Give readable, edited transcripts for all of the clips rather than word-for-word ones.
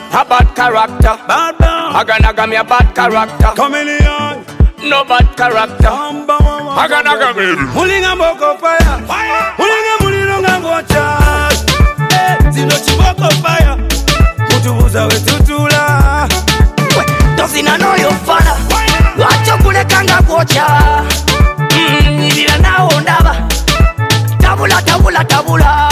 a bad character. Bad boy. Aganaga me a bad character. Chameleon. No bad character. Aganaga me. Mulinga mboko fire. Mulinga mulilonga ngocha. Zino chiboko fire. Mutubuza wetutula. Dozina no yo fana. Wacho kulekanga ngocha. Nilila nao ndaba. Tabula tabula tabula.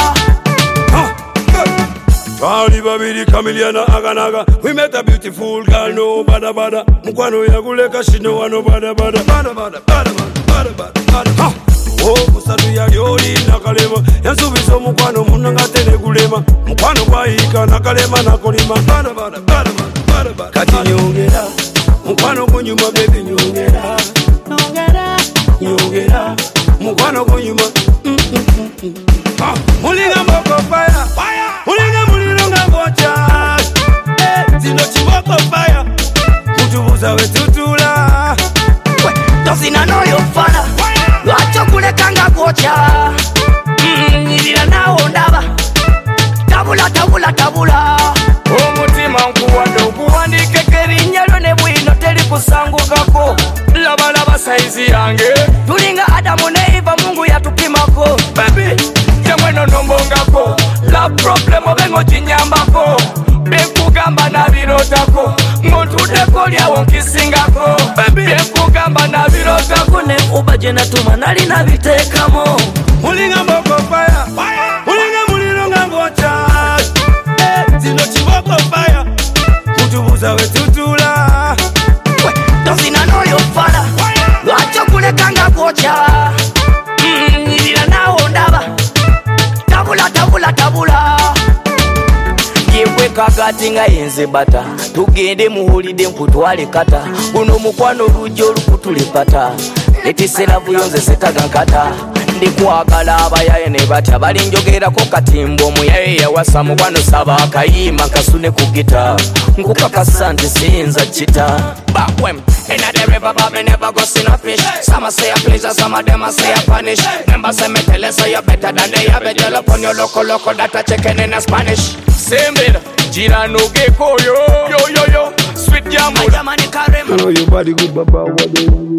Twali babiri Chameleon na Aganaga. We met a beautiful girl, no bada bada. Mukwano ya kuleka shino wano bada bada. Bada bada bada bada bada bada. Oh, musadu ya yori na kalema. Yansubiso mukwano munanga tene kulema. Mukwano kwa hika na kalema na kolima. Bada bada bada bada bada. Kati nyongera. Mukwano kunyuma baby nyongera. Nyongera. Mukwano kunyuma. Mulinga mboko fire. Mulinga mulilonga ngocha. Zino chiboko fire. Mutubuza wetutula. Dozina no yo fana. Wacho kulekanga ngocha. Nilila nao ndaba. Tabula tabula tabula. Omutima nkuwadde okuwandika erinnya lyo ne bwino teri kusangukako. Labalaba saizi yange. Tulinga Adamu ne Eva Mungu yatupimako. Baby, yemweno nombongako. La problem obengo jinyambako. Bekugamba nabirotako. Ngontudeko lyawo nkisingako. Baby, bekugamba nabirotako. Ne ubaje natuma nali nabitekamo. Mulinga mboko fire. Mulinga mulilonga ngocha. Zino chiboko fire. Mutubuza wetutula. Dozina no yo fana. Wacho kulekanga ngocha. Nilila nao ndaba. Tabula tabula tabula. Yewe kakati nga yenze bata. Tugende muhulide nkutwale kata. Guno mukwano lujjo lukutulipata. Letisera buyonze setaga nkata. Ndikwagala abayaye ne batya balinjogerako katimbo omuyaye yawasa mukwano saba akayima kasune ku gita. Nkukakasa nti siyinza kita. Bakwem. In the river, but me never go see no fish. Some a say a pleasure, some of them a say a punish. Remember say me tell you say you better than they have a gel up on your loco that a chicken in a Spanish. Same bit, Jira no gecko yo, yo yo yo, sweet jamu. I know your body good, baba. What do you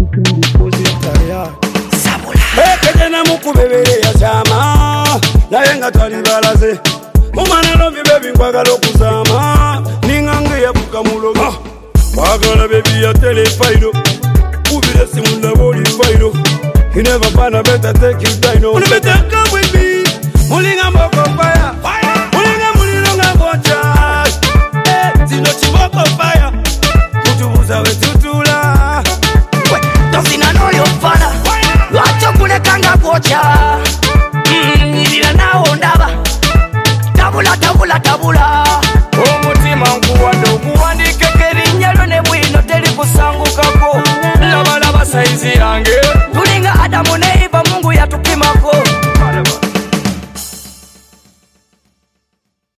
Hey, kejena mukubebere ya chama. Nayenga twali balaze. Umana no mi baby nkwagala okuzama. Ningange yabuka muloga. Wagala baby ya telefaino. Ubile simu na boli faino. You never find a better take you time. No better come with me. Mulinga mboko fire. Mulinga mulilonga ngocha. Zino chiboko fire. Mutubuza wetutula. Dozina no yo fana. Wacho kulekanga ngocha. Nilila nao ndaba. Tabula tabula tabula. Omutima nkuwadde okuwandika erinnya lyo ne bwino teri kusangukako. Labalaba saizi yange.